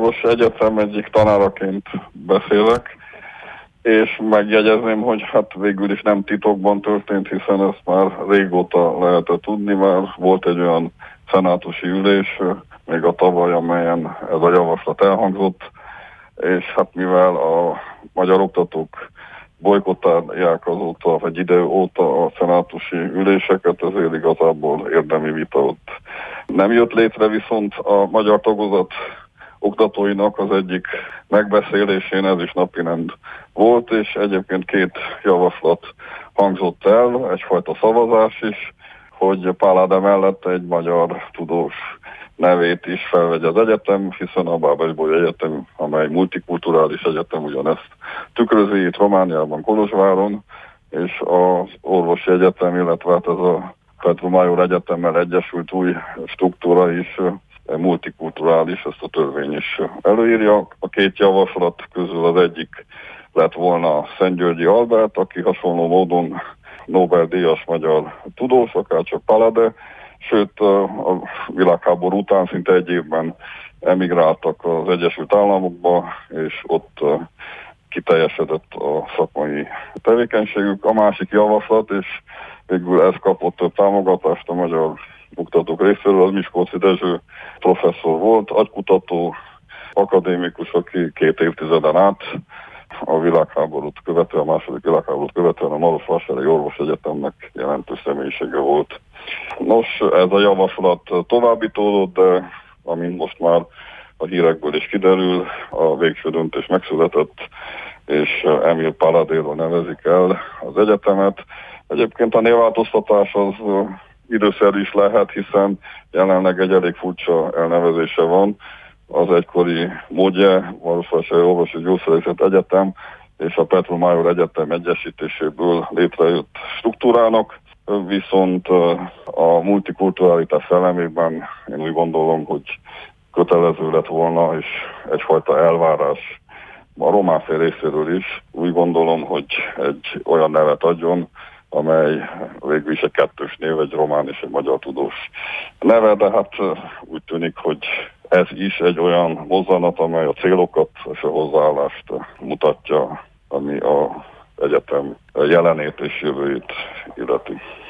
orvosi egyetem egyik tanáraként beszélek, és megjegyezném, hogy hát végül is nem titokban történt, hiszen ezt már régóta lehetett tudni, már volt egy olyan szenátusi ülés, még a tavaly, amelyen ez a javaslat elhangzott, és hát mivel a magyar oktatók bojkottálják azóta, vagy idő óta a szenátusi üléseket, ezért igazából érdemi vita ott nem jött létre, viszont a magyar tagozat oktatóinak az egyik megbeszélésén ez is napirend volt, és egyébként 2 javaslat hangzott el, egyfajta szavazás is, hogy Pál Ádám mellett egy magyar tudós nevét is felvegye az egyetem, hiszen a Bábes-Bolyai Egyetem, amely multikulturális egyetem, ugyanezt tükrözi itt Romániában, Kolozsváron, és az orvosi egyetem, illetve hát ez a Petru Major Egyetemmel egyesült új struktúra is multikulturális, ezt a törvény is előírja. A 2 javaslat közül az egyik lett volna Szent-Györgyi Albert, aki hasonló módon Nobel-díjas magyar tudós, akárcsak Palade, sőt a világháború után szinte egy évben emigráltak az Egyesült Államokba, és ott kiteljesedett a szakmai tevékenységük. A másik javaslat, és végül ez kapott több támogatást a magyar oktatók részéről, az Miskolci Dezső professzor volt, agykutató, akadémikus, aki 2 évtizeden át a világháborút követően, a második világháborút követően a Marosvásárhelyi Orvosegyetemnek jelentős személyisége volt. Nos, ez a javaslat továbbítódott, de amint most már a hírekből is kiderül, a végső döntés megszületett, és Emil Paladéról nevezik el az egyetemet. Egyébként a névváltoztatás az időszerű is lehet, hiszen jelenleg egy elég furcsa elnevezése van. Az egykori módja, Marosvásárhelyi Orvosi Gyógyszerészeti Egyetem és a Petru Major Egyetem egyesítéséből létrejött struktúrának, viszont a multikulturalitás szellemében én úgy gondolom, hogy kötelező lett volna, és egyfajta elvárás a román fél részéről is. Úgy gondolom, hogy egy olyan nevet adjon, amely végül is egy 2 név, egy román és egy magyar tudós neve, de hát úgy tűnik, hogy ez is egy olyan mozzanat, amely a célokat és a hozzáállást mutatja, ami az egyetem jelenét és jövőjét illeti.